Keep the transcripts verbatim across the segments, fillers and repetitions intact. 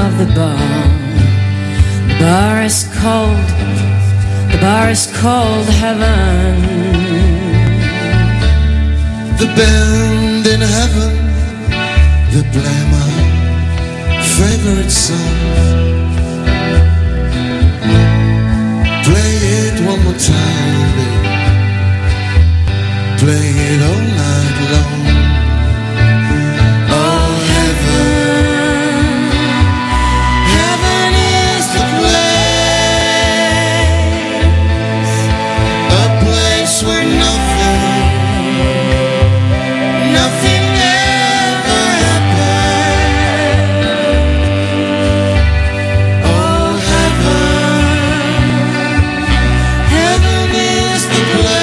of the bar. The bar is cold, the bar is called heaven. The band in heaven, they play my favorite song. Play it one more time, baby. Play it all night long. Oh heaven, heaven is the place, a place where nothing, nothing ever happened. Oh heaven, heaven is the place.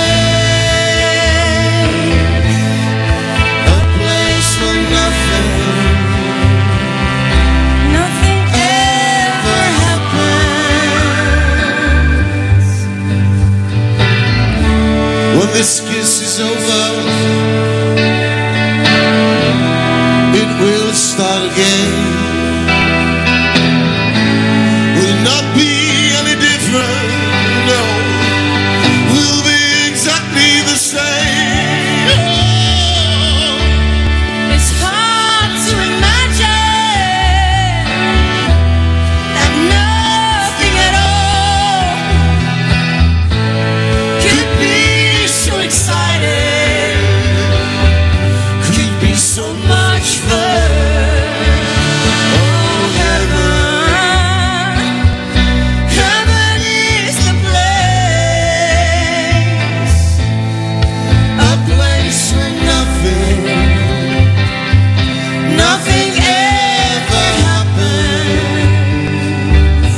When this kiss is over, it will start again. Will not be any different, no. We'll be exactly the same. Oh. It's hard to imagine that nothing at all could be so exciting, could be so much fun. Oh heaven, heaven is the place, A place where nothing, nothing ever happens.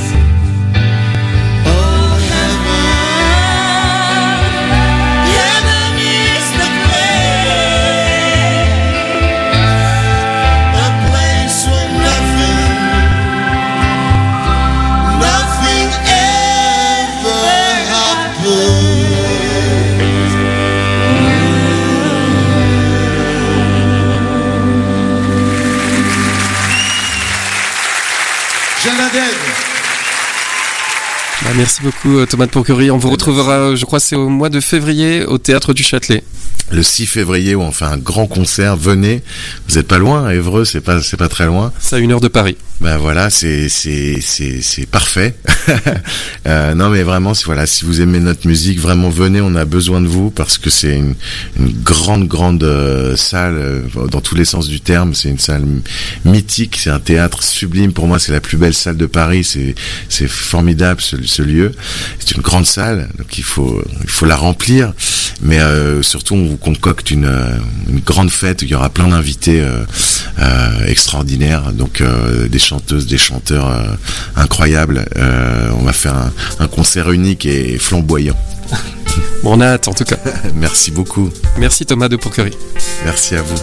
Oh heaven, heaven is the place, a place where nothing, nothing ever happens. Janadeg. Bah, merci beaucoup Thomas de Pourquerie. On vous retrouvera, je crois, c'est au mois de février au Théâtre du Châtelet. Le six février où on fait un grand concert, venez. Vous êtes pas loin, Évreux, c'est pas c'est pas très loin. C'est à une heure de Paris. Ben voilà, c'est c'est c'est c'est parfait. euh, non mais vraiment, si voilà, si vous aimez notre musique, vraiment venez, on a besoin de vous parce que c'est une, une grande grande euh, salle euh, dans tous les sens du terme. C'est une salle mythique, c'est un théâtre sublime. Pour moi, c'est la plus belle salle de Paris. C'est c'est formidable ce, ce lieu. C'est une grande salle, donc il faut il faut la remplir. Mais euh, surtout, on vous concocte une une grande fête. Il y aura plein d'invités euh, euh, extraordinaires. Donc euh, des chanteuses, des chanteurs euh, incroyables. Euh, on va faire un, un concert unique et flamboyant. Bon, on a hâte en tout cas. Merci beaucoup. Merci Thomas de Pourquerie. Merci à vous.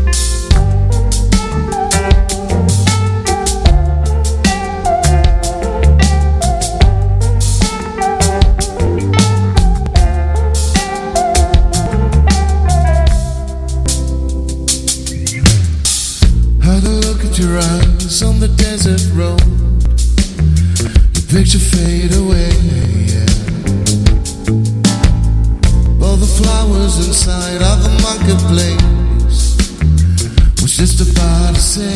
Had a look at your eyes on the desert road. The picture fade away, yeah. All the flowers inside of the marketplace was just about to say,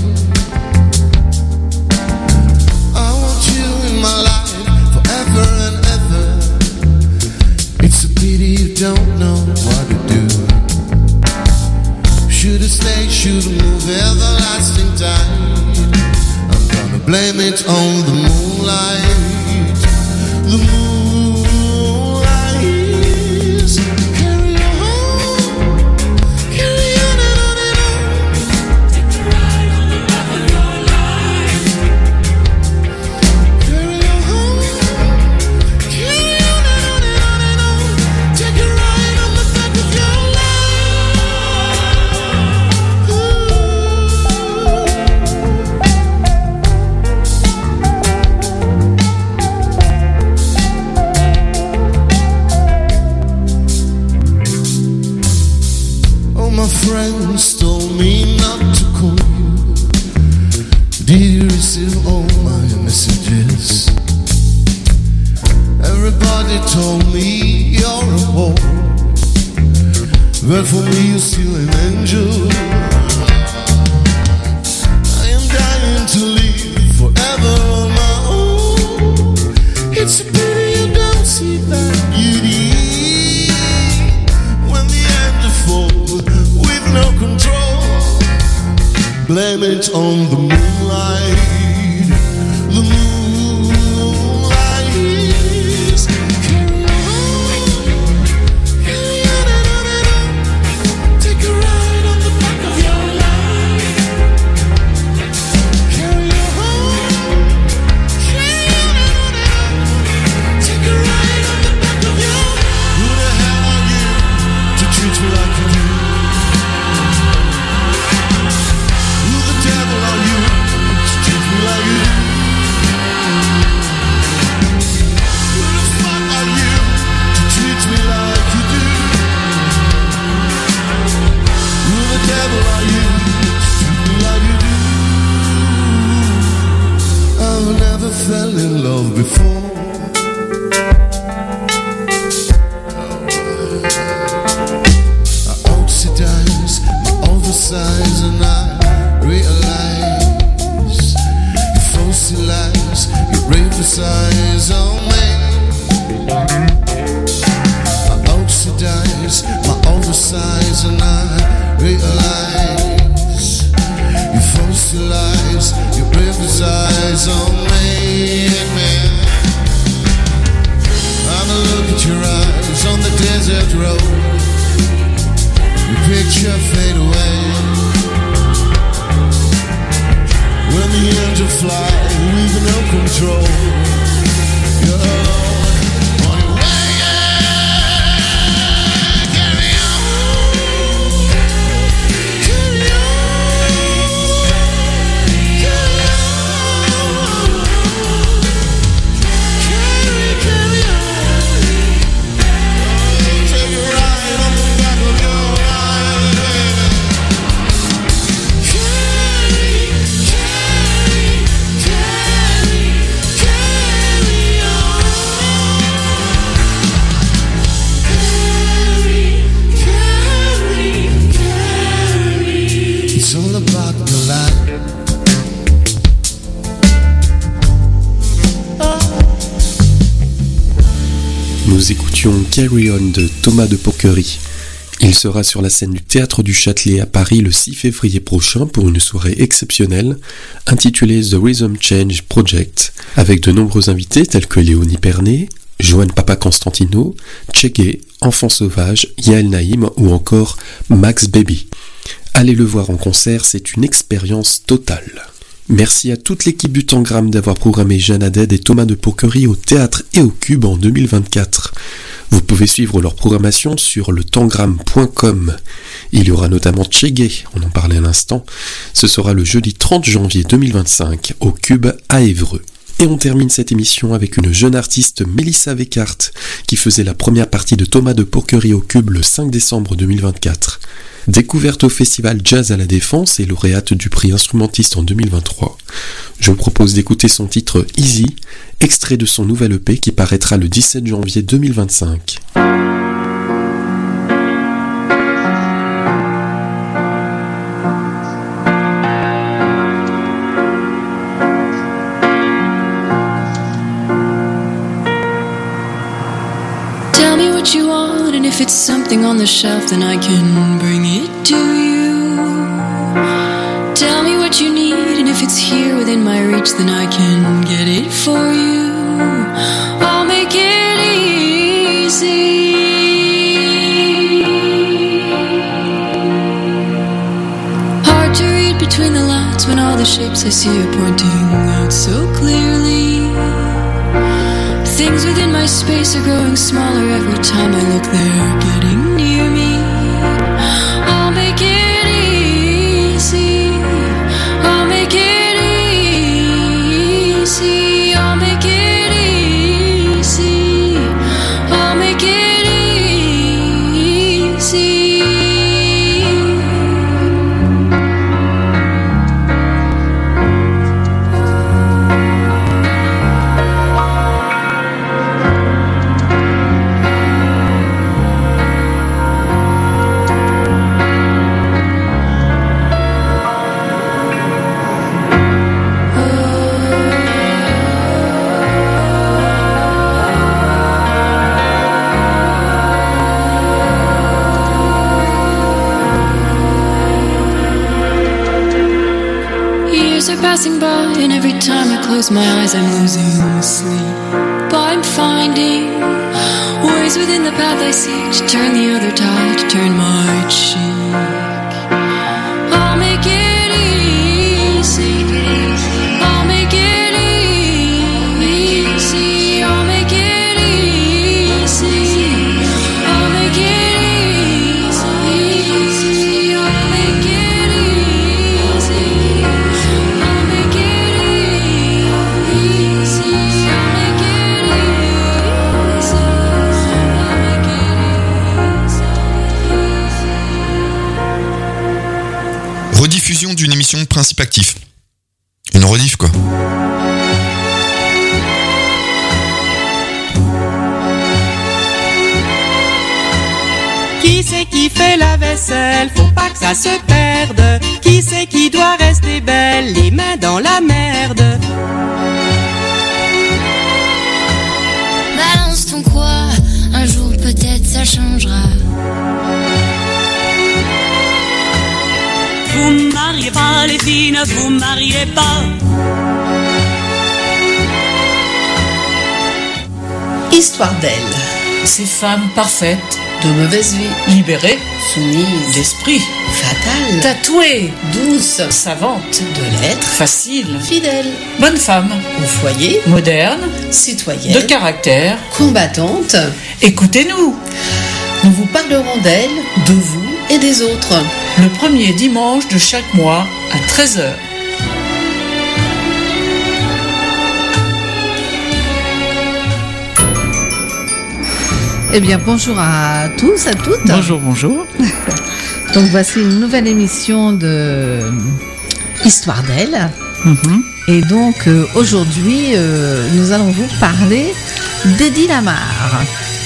I want you in my life forever and ever. It's a pity you don't know what to do. Should've stayed, should've moved everlasting time. I'm gonna blame it on the moonlight. The moonlight is carry on, carry on and on and on. Take the ride on the love of your life. Carry on, carry on and on and on and on. Take a ride on the back of your life. still all my messages. Everybody told me you're a whore, but for me you're still an angel. I am dying to live forever on my own. It's a pity you don't see that beauty when the angel falls with no control. Blame it on the moonlight, the moonlight is carry on, carry on and on and on. Take a ride on the back of your life. Carry on, carry on and on and on. Take a ride on the back of your life. Who the hell are you to treat me like you do? Who the devil are you to treat me like you do? Who the fuck are you to treat me like you do? Who the devil are you to treat me like you do? I've never fell in love before. I oxidize my oversize and I realize you fossilize, you emphasize on me. I oxidize my oversize and I realize you fossilize, you emphasize on me. Have a look at your eyes on the desert road. Your picture fade away. When the angel fly with no control, you're alone on your way. Carry on, carry on, carry on, carry, carry on. Take a ride on the back of your life, baby. Carry, carry, carry, carry on. Carry, carry, carry. It's all about the life. Nous écoutions Carry On de Thomas de Porquerie. Il sera sur la scène du Théâtre du Châtelet à Paris le six février prochain pour une soirée exceptionnelle intitulée The Rhythm Change Project, avec de nombreux invités tels que Léonie Pernet, Joanne Papa Constantino, Tchégué, Enfant Sauvage, Yael Naïm ou encore Max Baby. Allez le voir en concert, c'est une expérience totale. Merci à toute l'équipe du Tangram d'avoir programmé Jeanne Haddad et Thomas de Porquerie au Théâtre et au Cube en deux mille vingt-quatre. Vous pouvez suivre leur programmation sur le tangram point com. Il y aura notamment Tchégué, on en parlait à l'instant. Ce sera le jeudi trente janvier deux mille vingt-cinq au Cube à Évreux. Et on termine cette émission avec une jeune artiste, Mélissa Vécart, qui faisait la première partie de Thomas de Porquerie au Cube le cinq décembre deux mille vingt-quatre. Découverte au festival Jazz à la Défense et lauréate du prix instrumentiste en deux mille vingt-trois. Je vous propose d'écouter son titre Easy, extrait de son nouvel E P qui paraîtra le dix-sept janvier deux mille vingt-cinq. Tell me what you want, and if it's something on the shelf, then I can bring it to you. Tell me what you need, and if it's here within my reach, then I can get it for you. I'll make it easy. Hard to read between the lines when all the shapes I see are pointing out so clearly. Things within my space are growing smaller every time I look, they're getting near me. I'll make it easy. I'll make it easy. I'll make it easy. I'll make it easy. passing by, and every time I close my eyes I'm losing sleep. But I'm finding ways within the path I seek to turn the other tide, to turn my cheek. I'll make it easy, I'll make it easy, I'll make it easy, I'll make it easy, I'll make it easy, I'll make it easy, I'll make it easy, I'll make it easy. Rediffusion d'une émission de Principe Actif. Une rediff, quoi. Qui c'est qui fait la vaisselle? Faut pas que ça se perde. Qui c'est qui doit rester belle? Les mains dans la merde. Balance ton quoi, un jour peut-être ça changera. Vous mariez pas les filles, ne vous mariez pas. Histoire d'elle. Ces femmes parfaites, De mauvaise vie. libérées, Soumise. d'esprit, Fatale. tatouées, Douce. savantes, De l'être. faciles, Fidèle. bonnes femmes, Au foyer. modernes, Citoyenne. de caractère. Combattante. Écoutez-nous, Nous vous parlerons d'elle, de vous et des autres. le premier dimanche de chaque mois à treize heures. Eh bien, bonjour à tous, à toutes. Bonjour, bonjour. Donc, voici une nouvelle émission de Histoire d'elle. Mhm. Et donc, euh, aujourd'hui, euh, nous allons vous parler d'Eddie Lamar.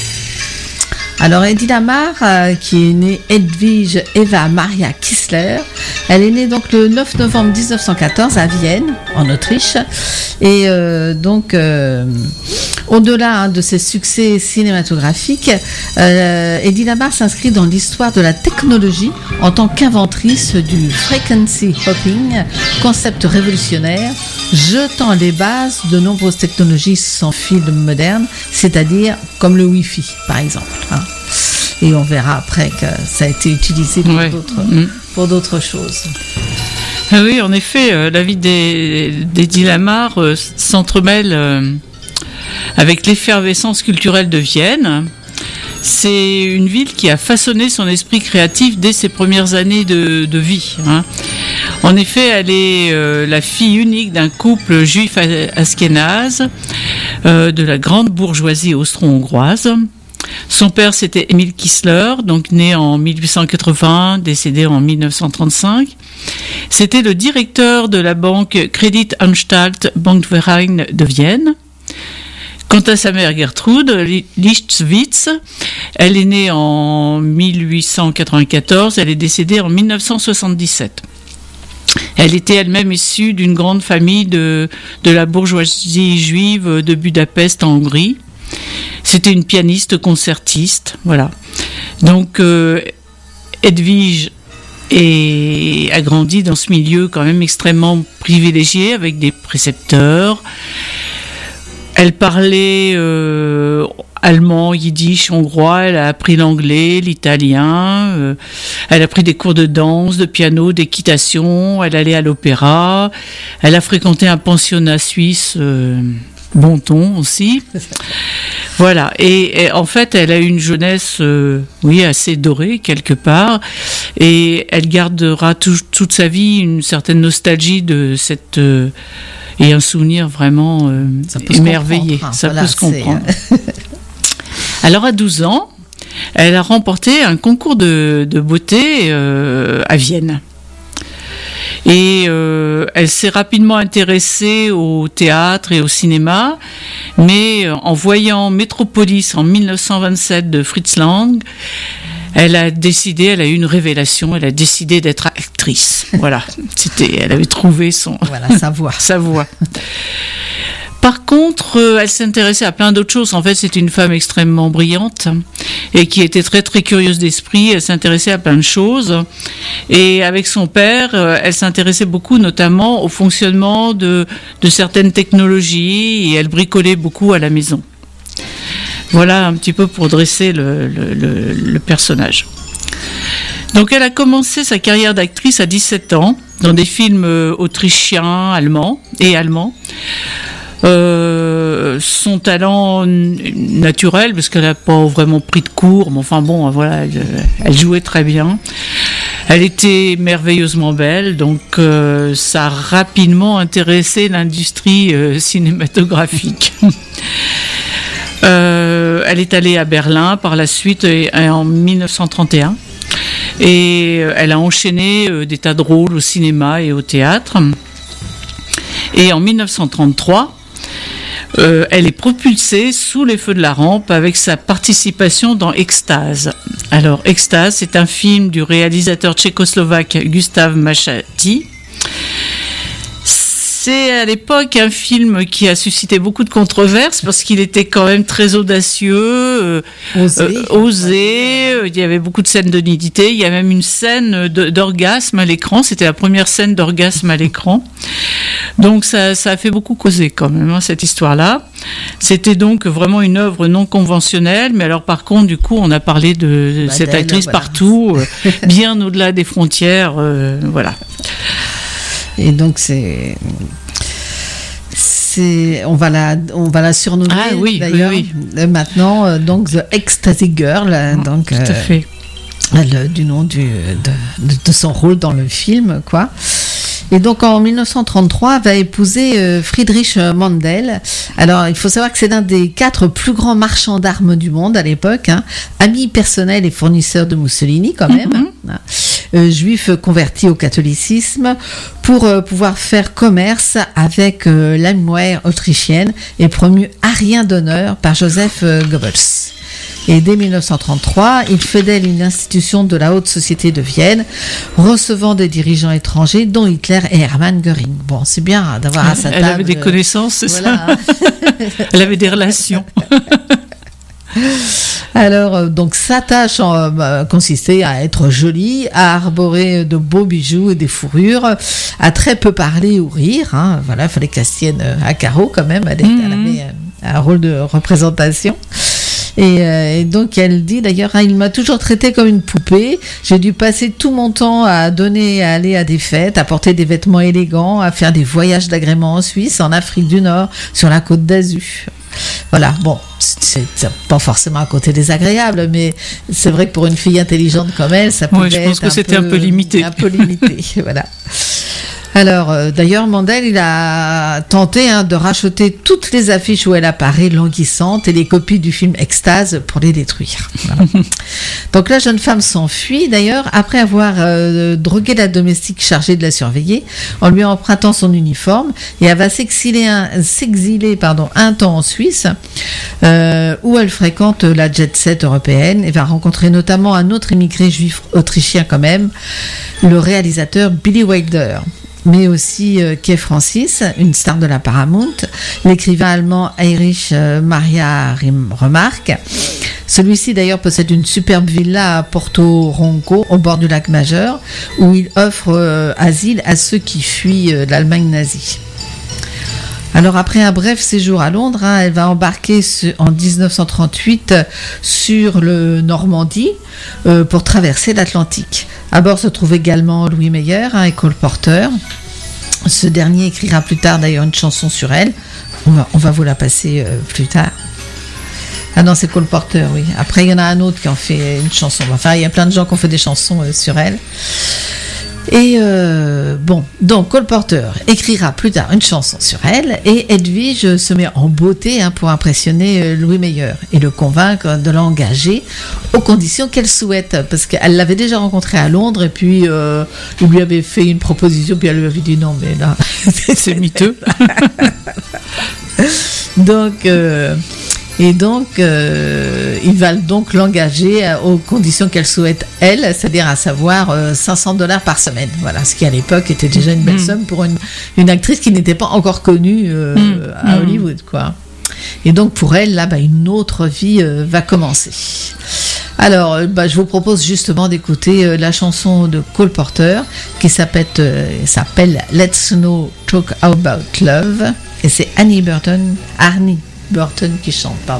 Alors, Eddie Lamar, euh, qui est née Edwige Eva Maria Kissler, elle est née donc le neuf novembre dix-neuf cent quatorze à Vienne, en Autriche. Et euh, donc, euh, au-delà hein, de ses succès cinématographiques, euh, Eddie Lamar s'inscrit dans l'histoire de la technologie en tant qu'inventrice du frequency hopping, concept révolutionnaire, jetant les bases de nombreuses technologies sans fil modernes, c'est-à-dire comme le Wi-Fi, par exemple. Hein. Et on verra après que ça a été utilisé pour Ouais. d'autres, Mm. pour d'autres choses. Ah oui, en effet, euh, la vie des- d'Eddie Lamar euh, s'entremêle euh, avec l'effervescence culturelle de Vienne. C'est une ville qui a façonné son esprit créatif dès ses premières années de, de vie. Hein. En effet, elle est euh, la fille unique d'un couple juif askénaze euh, de la grande bourgeoisie austro-hongroise. Son père, c'était Emil Kissler, donc né en mille huit cent quatre-vingts, décédé en mille neuf cent trente-cinq. C'était le directeur de la banque Kreditanstalt Bankverein de Vienne. Quant à sa mère Gertrude Lichtwitz, elle est née en mille huit cent quatre-vingt-quatorze, elle est décédée en mille neuf cent soixante-dix-sept. Elle était elle-même issue d'une grande famille de, de la bourgeoisie juive de Budapest en Hongrie. C'était une pianiste concertiste, voilà. Donc euh, Edwige est, a grandi dans ce milieu quand même extrêmement privilégié avec des précepteurs. Elle parlait euh, allemand, yiddish, hongrois, elle a appris l'anglais, l'italien, euh, elle a pris des cours de danse, de piano, d'équitation, elle allait à l'opéra, elle a fréquenté un pensionnat suisse, euh, bon ton aussi. Voilà, et, et en fait, elle a eu une jeunesse, euh, oui, assez dorée quelque part, et elle gardera tout, toute sa vie une certaine nostalgie de cette... Euh, et un souvenir vraiment euh, émerveillé. Hein, ça voilà, peut se comprendre. c'est... Alors à douze ans, elle a remporté un concours de, de beauté euh, à Vienne. Et euh, elle s'est rapidement intéressée au théâtre et au cinéma, mais en voyant Métropolis en mille neuf cent vingt-sept de Fritz Lang, elle a décidé, elle a eu une révélation, elle a décidé d'être actrice. Voilà, c'était, elle avait trouvé son Voilà, sa voix. sa voix. Par contre, euh, elle s'intéressait à plein d'autres choses. En fait, c'était une femme extrêmement brillante et qui était très très curieuse d'esprit. Elle s'intéressait à plein de choses. Et avec son père, euh, elle s'intéressait beaucoup, notamment au fonctionnement de, de certaines technologies, et elle bricolait beaucoup à la maison. Voilà un petit peu pour dresser le, le, le, le personnage. Donc elle a commencé sa carrière d'actrice à dix-sept ans dans des films autrichiens, allemands et allemands. Euh, son talent naturel, parce qu'elle n'a pas vraiment pris de cours, mais enfin bon, voilà, elle, elle jouait très bien. Elle était merveilleusement belle, donc euh, ça a rapidement intéressé l'industrie euh, cinématographique. euh, elle est allée à Berlin par la suite et, et en dix-neuf cent trente et un. Et elle a enchaîné euh, des tas de rôles au cinéma et au théâtre. Et en dix-neuf cent trente-trois, euh, elle est propulsée sous les feux de la rampe avec sa participation dans Extase. Alors, Extase, c'est un film du réalisateur tchécoslovaque Gustav Machati. C'est à l'époque un film qui a suscité beaucoup de controverses parce qu'il était quand même très audacieux, euh, osé, euh, osé euh, il y avait beaucoup de scènes de nudité, il y a même une scène de, d'orgasme à l'écran, c'était la première scène d'orgasme à l'écran. Donc ça, ça a fait beaucoup causer quand même, hein, cette histoire-là. C'était donc vraiment une œuvre non conventionnelle, mais alors par contre, du coup, on a parlé de bah cette actrice voilà. partout, euh, bien au-delà des frontières, euh, voilà. Et donc c'est, c'est, on va la, on va la surnommer ah, oui, d'ailleurs oui, oui. maintenant, euh, donc The Ecstasy Girl, oh, donc tout à euh, fait. Le, du nom du, de, de, de son rôle dans le film, quoi. Et donc en dix-neuf cent trente-trois, elle va épouser euh, Friedrich Mandel. Alors il faut savoir que c'est l'un des quatre plus grands marchands d'armes du monde à l'époque, hein, ami personnel et fournisseur de Mussolini quand même, mm-hmm. hein, euh, juif converti au catholicisme pour euh, pouvoir faire commerce avec euh, l'armée autrichienne et promu arien d'honneur par Joseph euh, Goebbels. Et dès dix-neuf cent trente-trois, il fédère une institution de la haute société de Vienne, recevant des dirigeants étrangers, dont Hitler et Hermann Göring. Bon, c'est bien d'avoir à sa table... Elle avait des connaissances, c'est voilà. ça. Elle avait des relations. Alors, donc, sa tâche en, bah, consistait à être jolie, à arborer de beaux bijoux et des fourrures, à très peu parler ou rire. Hein. Voilà, il fallait qu'elle se tienne à carreau quand même. Elle, mmh. elle avait un rôle de représentation. Et, euh, et donc elle dit d'ailleurs, hein, il m'a toujours traité comme une poupée. J'ai dû passer tout mon temps à donner, à aller à des fêtes, à porter des vêtements élégants, à faire des voyages d'agrément en Suisse, en Afrique du Nord, sur la côte d'Azur. Voilà, bon, c'est, c'est pas forcément un côté désagréable, mais c'est vrai que pour une fille intelligente comme elle, ça pouvait ouais, je pense être que un c'était peu, un peu limité. Un peu limité, voilà. Alors, euh, d'ailleurs, Mandel, il a tenté hein, de racheter toutes les affiches où elle apparaît languissante et les copies du film Extase pour les détruire. Voilà. Donc, la jeune femme s'enfuit, d'ailleurs, après avoir euh, drogué la domestique chargée de la surveiller, en lui empruntant son uniforme, et elle va s'exiler un, s'exiler, pardon, un temps en Suisse, euh, où elle fréquente la jet-set européenne et va rencontrer notamment un autre immigré juif autrichien quand même, le réalisateur Billy Wilder, mais aussi euh, Kay Francis, une star de la Paramount, l'écrivain allemand Heinrich euh, Maria Remarque. Celui-ci d'ailleurs possède une superbe villa à Porto Ronco, au bord du lac Majeur, où il offre euh, asile à ceux qui fuient euh, l'Allemagne nazie. Alors après un bref séjour à Londres, hein, elle va embarquer ce, en dix-neuf cent trente-huit sur le Normandie euh, pour traverser l'Atlantique. À bord se trouve également Louis Meyer hein, et Cole Porter. Ce dernier écrira plus tard d'ailleurs une chanson sur elle. On va, on va vous la passer euh, plus tard. Ah non, c'est Cole Porter, oui. Après, il y en a un autre qui en fait une chanson. Enfin, il y a plein de gens qui ont fait des chansons euh, sur elle. Et euh, bon, donc Cole Porter écrira plus tard une chanson sur elle et Edwige se met en beauté hein, pour impressionner Louis Meyer et le convaincre de l'engager aux conditions qu'elle souhaite, parce qu'elle l'avait déjà rencontré à Londres et puis euh, il lui avait fait une proposition puis elle lui avait dit non mais là c'est miteux. Donc euh, Et donc, euh, il va donc l'engager euh, aux conditions qu'elle souhaite elle, c'est-à-dire à savoir euh, cinq cents dollars par semaine. Voilà, ce qui à l'époque était déjà une belle mmh. somme pour une, une actrice qui n'était pas encore connue euh, mmh. à Hollywood, quoi. Et donc pour elle, là, bah, une autre vie euh, va commencer. Alors, bah, je vous propose justement d'écouter euh, la chanson de Cole Porter qui s'appelle, euh, s'appelle Let's No Talk About Love, et c'est Annie Burton, Arnie Burton qui chante, pardon.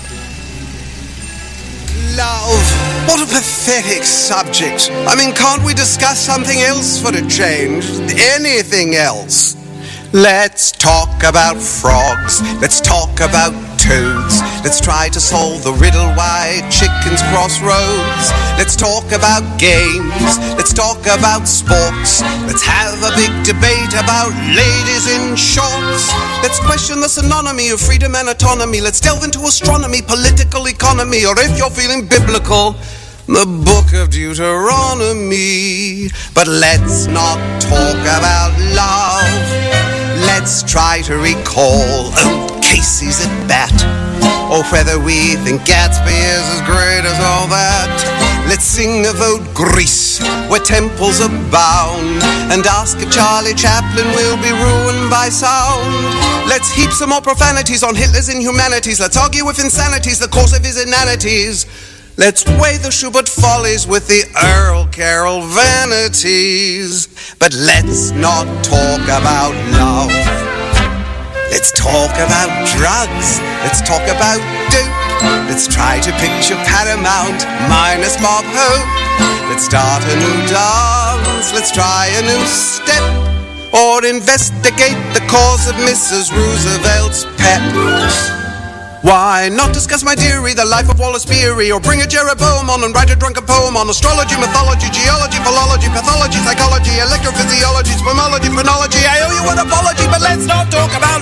Love, what a pathetic subject. I mean, can't we discuss something else for a change? Anything else? Let's talk about frogs. Let's talk about toads. Let's try to solve the riddle why chickens cross roads. Let's talk about games. Let's talk about sports. Let's have a big debate about ladies in shorts. Let's question the synonymy of freedom and autonomy. Let's delve into astronomy, political economy, or if you're feeling biblical, the book of Deuteronomy. But let's not talk about love. Let's try to recall old Casey's at bat, or whether we think Gatsby is as great as all that. Let's sing of old Greece, where temples abound, and ask if Charlie Chaplin will be ruined by sound. Let's heap some more profanities on Hitler's inhumanities. Let's argue if insanity's the cause of his inanities. Let's weigh the Schubert follies with the Earl Carroll vanities. But let's not talk about love. Let's talk about drugs. Let's talk about dope. Let's try to picture Paramount minus Bob Hope. Let's start a new dance. Let's try a new step. Or investigate the cause of Missus Roosevelt's pet. Why not discuss my dearie, the life of Wallace Beery, or bring a Jeroboam on and write a drunken poem on astrology, mythology, geology, philology, pathology, psychology, electrophysiology, spermology, phrenology. I owe you an apology, but let's not talk about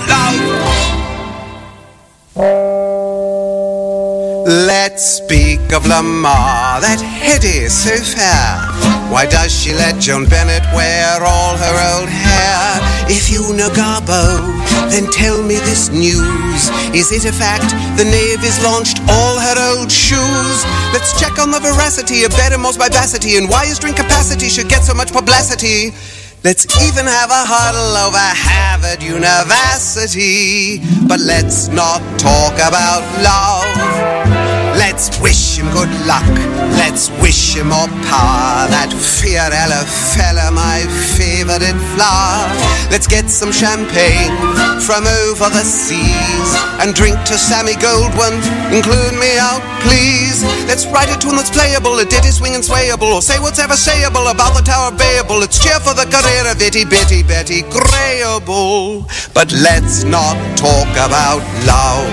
love. Let's speak of Lamar, that Hetty so fair. Why does she let Joan Bennett wear all her old hair? If you know Garbo, then tell me this news. Is it a fact the Navy's launched all her old shoes? Let's check on the veracity of Beddamore's vivacity, and why his drink capacity should get so much publicity. Let's even have a huddle over Harvard University. But let's not talk about love. Let's wish him good luck. Let's wish him more power. That Fiorella fella, my favorite flower. Let's get some champagne from over the seas and drink to Sammy Goldwyn. Include me out, please. Let's write a tune that's playable, a ditty swing and swayable, or say what's ever sayable about the Tower of Babel. Let's cheer for the career of Itty Bitty Betty Grayable. But let's not talk about love.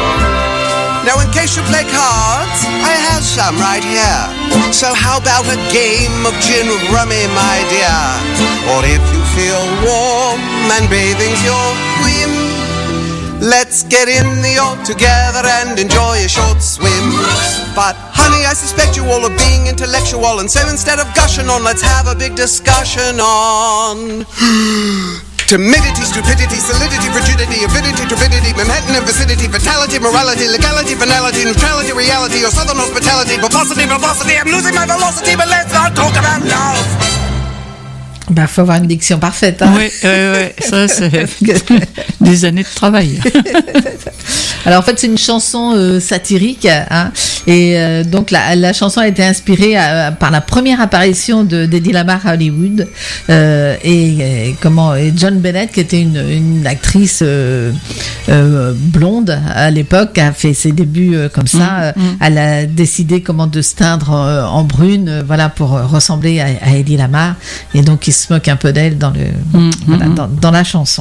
Now in case you play cards, I have some right here. So how about a game of gin rummy, my dear? Or if you feel warm and bathing's your whim, let's get in the yacht together and enjoy a short swim. But honey, I suspect you all of being intellectual, and so instead of gushing on, let's have a big discussion on timidity, stupidity, solidity, frigidity, avidity, turbidity, Manhattan and vicinity, fatality, morality, legality, finality, neutrality, reality, or southern hospitality, verbosity, verbosity, I'm losing my velocity, but let's not talk about love. Bah, faut avoir une diction parfaite. Hein. Oui, euh, ouais, ça, c'est des années de travail. Alors, en fait, c'est une chanson euh, satirique, hein, et euh, donc la, la chanson a été inspirée à, par la première apparition de d'Eddie Lamar à Hollywood, euh, et, et comment et Joan Bennett, qui était une, une actrice euh, euh, blonde à l'époque, a fait ses débuts euh, comme ça. Mmh, mmh. Elle a décidé comment de se teindre euh, en brune, euh, voilà, pour ressembler à, à Eddie Lamar, et donc il se moque un peu d'elle dans le mmh, voilà, mmh. dans, dans la chanson.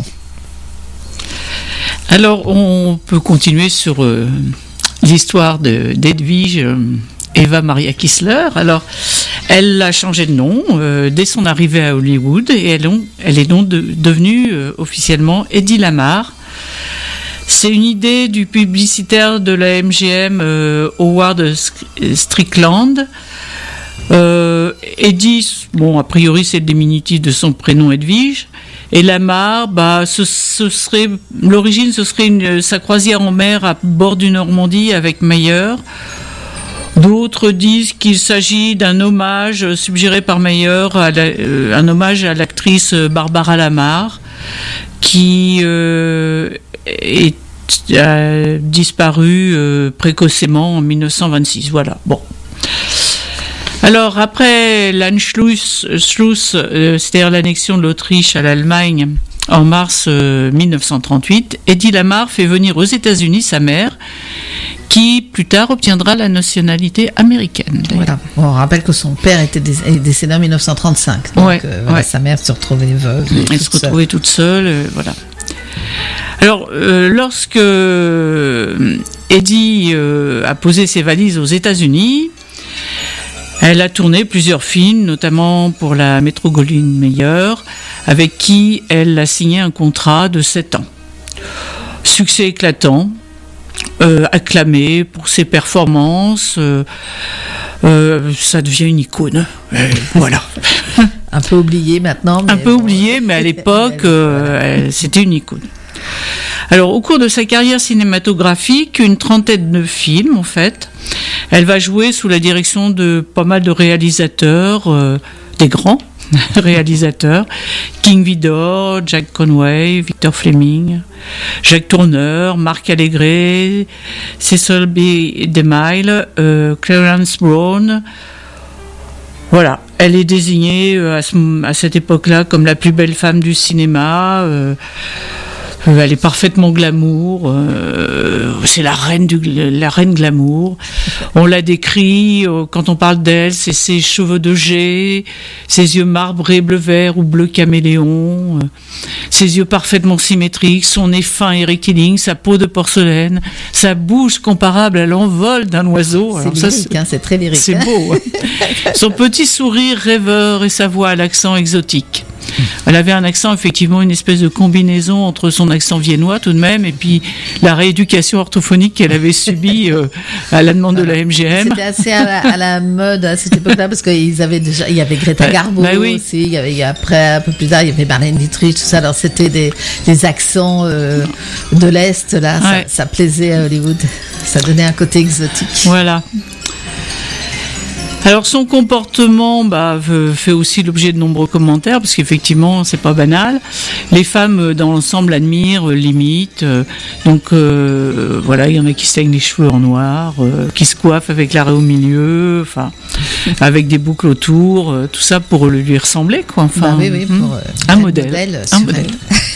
Alors, on peut continuer sur euh, l'histoire de, d'Edwige euh, Eva Maria Kissler. Alors, elle a changé de nom euh, dès son arrivée à Hollywood, et elle, on, elle est donc de, devenue euh, officiellement Eddie Lamar. C'est une idée du publicitaire de la M G M, euh, Howard Strickland. Euh, Eddie, bon, a priori, c'est le diminutif de son prénom Edwige. Et Lamar, bah, ce, ce serait, l'origine, ce serait une, sa croisière en mer à bord du Normandie avec Meyer. D'autres disent qu'il s'agit d'un hommage suggéré par Meyer, à la, euh, un hommage à l'actrice Barbara Lamar, qui euh, est a disparu euh, précocement en mille neuf cent vingt-six. Voilà. Bon. Alors après l'Anschluss, Schluss, euh, c'est-à-dire l'annexion de l'Autriche à l'Allemagne en mars euh, mille neuf cent trente-huit, Eddie Lamar fait venir aux États-Unis sa mère, qui plus tard obtiendra la nationalité américaine. Voilà. Bon, on rappelle que son père était dé- est décédé en mille neuf cent trente-cinq. Donc ouais, euh, voilà, ouais. sa mère se retrouvait veuve. Elle se retrouvait toute seule. Euh, voilà. Alors, euh, lorsque Eddie euh, a posé ses valises aux États-Unis, elle a tourné plusieurs films, notamment pour la Metro-Goldwyn-Mayer, avec qui elle a signé un contrat de sept ans. Succès éclatant, euh, acclamé pour ses performances, euh, euh, ça devient une icône. Euh, voilà. Un peu oublié maintenant. Mais un peu bon, oublié, mais à l'époque, euh, elle, c'était une icône. Alors, au cours de sa carrière cinématographique, une trentaine de films, en fait, elle va jouer sous la direction de pas mal de réalisateurs, euh, des grands réalisateurs, King Vidor, Jack Conway, Victor Fleming, Jacques Tourneur, Marc Allégret, Cecil B. DeMille, euh, Clarence Brown. Voilà, elle est désignée euh, à, ce, à cette époque-là comme la plus belle femme du cinéma. Euh, Elle est parfaitement glamour, euh, c'est la reine du, la reine glamour. On la décrit, euh, quand on parle d'elle, c'est ses cheveux de jais, ses yeux marbrés bleu vert ou bleu caméléon, euh, ses yeux parfaitement symétriques, son nez fin et rectiligne, sa peau de porcelaine, sa bouche comparable à l'envol d'un oiseau. C'est Alors lyrique, ça, hein, c'est très lyrique. C'est beau. Hein. Son petit sourire rêveur et sa voix à l'accent exotique. Elle avait un accent, effectivement, une espèce de combinaison entre son accent viennois tout de même et puis la rééducation orthophonique qu'elle avait subie euh, à la demande de la M G M. C'était assez à la, à la mode à cette époque-là parce qu'ils avaient déjà, il y avait Greta Garbo bah oui. aussi, il y avait, après un peu plus tard il y avait Marlène Dietrich, tout ça. Alors c'était des, des accents euh, de l'Est là, ouais. ça, ça plaisait à Hollywood, ça donnait un côté exotique. Voilà. Alors son comportement bah, fait aussi l'objet de nombreux commentaires parce qu'effectivement c'est pas banal. Les femmes dans l'ensemble admirent, l'imitent. Donc euh, voilà, il y en a qui se teignent les cheveux en noir, euh, qui se coiffent avec l'arrêt au milieu, enfin avec des boucles autour, euh, tout ça pour lui ressembler quoi. Enfin, bah oui, oui, pour, euh, un modèle, modèle un modèle.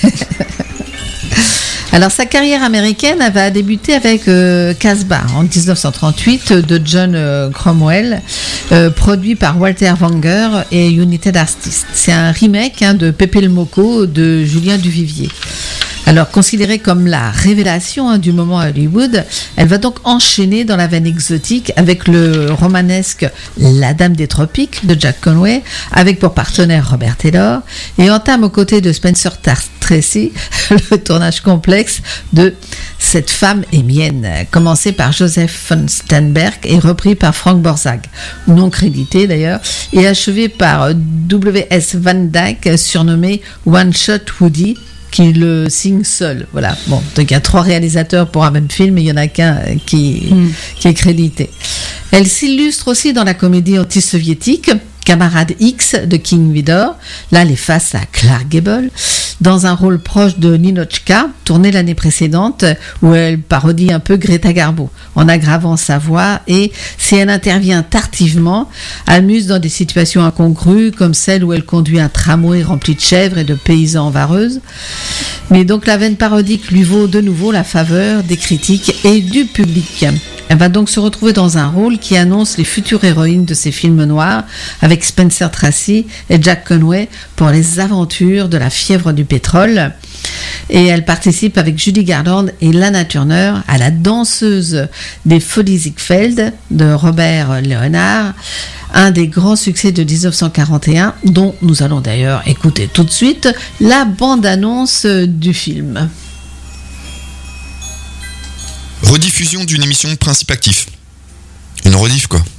Alors sa carrière américaine elle va débuter avec euh, Casbah en dix-neuf cent trente-huit de John euh, Cromwell, euh, produit par Walter Wanger et United Artists. C'est un remake hein, de Pépé le Moco de Julien Duvivier. Alors considérée comme la révélation hein, du moment à Hollywood, elle va donc enchaîner dans la veine exotique avec le romanesque La Dame des Tropiques de Jack Conway, avec pour partenaire Robert Taylor, et entame aux côtés de Spencer Tracy le tournage complexe de Cette femme est mienne, commencé par Joseph von Sternberg et repris par Frank Borzage, non crédité d'ailleurs, et achevé par W S Van Dyke, surnommé One Shot Woody, qui le signe seul. Voilà. Bon, donc il y a trois réalisateurs pour un même film, mais il y en a qu'un qui, mm. qui est crédité. Elle s'illustre aussi dans la comédie anti-soviétique Camarade X de King Vidor. Là, elle est face à Clark Gable dans un rôle proche de Ninotchka, tourné l'année précédente, où elle parodie un peu Greta Garbo en aggravant sa voix, et si elle intervient tardivement, amuse dans des situations incongrues comme celle où elle conduit un tramway rempli de chèvres et de paysans vareuses. Mais donc la veine parodique lui vaut de nouveau la faveur des critiques et du public. Elle va donc se retrouver dans un rôle qui annonce les futures héroïnes de ces films noirs avec Spencer Tracy et Jack Conway pour les aventures de la fièvre du pétrole. Et elle participe avec Judy Garland et Lana Turner à La danseuse des Folies Ziegfeld de Robert Leonard, un des grands succès de dix-neuf cent quarante et un, dont nous allons d'ailleurs écouter tout de suite la bande-annonce du film. Rediffusion d'une émission de Principe Actif. Une rediff quoi.